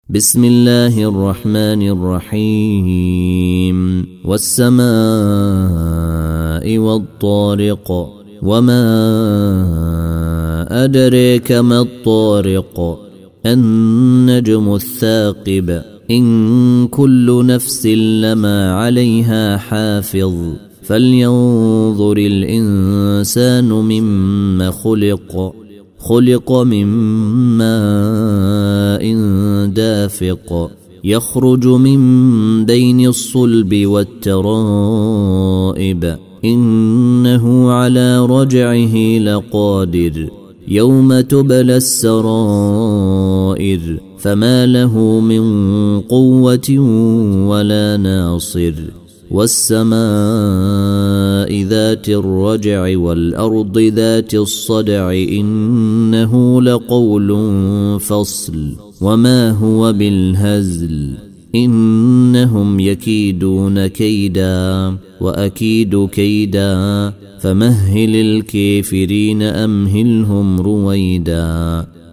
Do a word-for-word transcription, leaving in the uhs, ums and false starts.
بسم الله الرحمن الرحيم والسماء والطارق وما أدريك ما الطارق النجم الثاقب إن كل نفس لما عليها حافظ فلينظر الإنسان مما خلق خلق من ماء دافق يخرج من بين الصلب والترائب إنه على رجعه لقادر يوم تبلى السرائر فما له من قوة ولا ناصر والسماء ذات الرجع والأرض ذات الصدع إنه لقول فصل وما هو بالهزل إنهم يكيدون كيدا وأكيد كيدا فمهل الكافرين أمهلهم رويدا